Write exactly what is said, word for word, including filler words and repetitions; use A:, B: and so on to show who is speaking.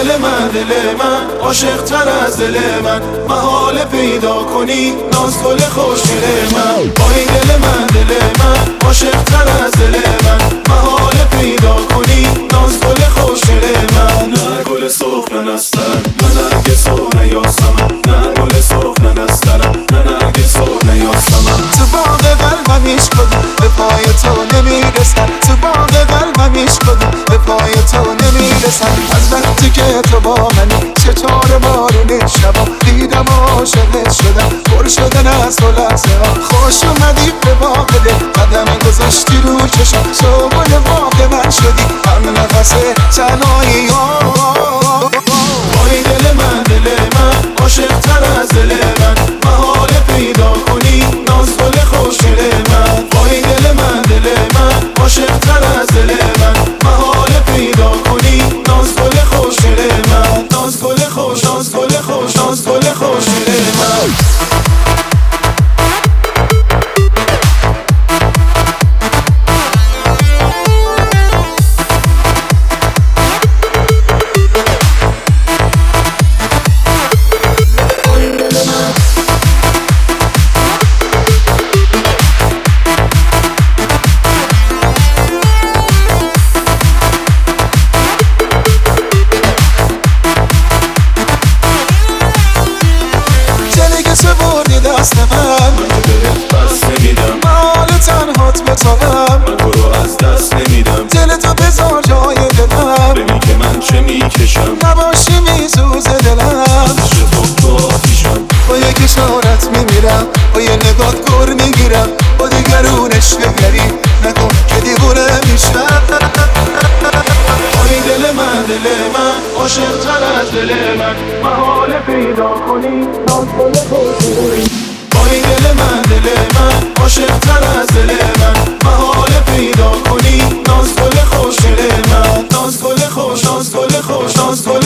A: دل من دل من عاشق تر از دل من، محال پیدا کنی ناز گل خوشگل من. وای دل من دل من عاشق تر از دل من، محال پیدا کنی ناز گل خوشگل من. نه گل سرخ نه نسترن، نه نرگس سرخ نه یاسمن، نه گل سرخ نه نسترن، نه نرگس سرخ نه یاسمن.
B: تو باغ قلبم هیچ کدوم به پای تو نمیرسن، تو باغ قلبم هیچ کدوم به پای تو نمیرسن. از وقتی که تو با منی چطور بارون شبا دیدم عاشقت شدم، پر شدن از تو لحظه ها. خوش اومدی به باغ دل، قدم گذاشتی رو چشم، سوگل باغ من شدی هم نفس تنهایی ها.
A: وای دل من دل من عاشق تر از دل من، محال پیدا کنی ناز گل خوشگل من. وای دل من دل من عاشق تر از دل من، محال پیدا کنی ناز گل خوشگل من. ناز گل خوش ناز گل خوش ناز گل خوشگل من.
B: دست من
A: من که بهت بس نمیدم،
B: مال تنهات بتابم،
A: من تو رو از دست نمیدم.
B: دل تو بذار جای دلم،
A: ببین که من چه میکشم،
B: نباشی میسوز دلم.
A: عشق تو تو آتیشم،
B: با یک اشارت میمیرم، با یه نگات گر میگیرم. با دیگرون عشق گری نکن که دیوونه میشم.
A: وای دل من دل من عاشق تر از دل من، محال پیدا کنی ناز گل خوشگل. وای دل من دل من عاشق تر از دل من، محال پیدا کنی ناز گل خوشگل من. ناز گل خوش ناز گل خوش ناز گل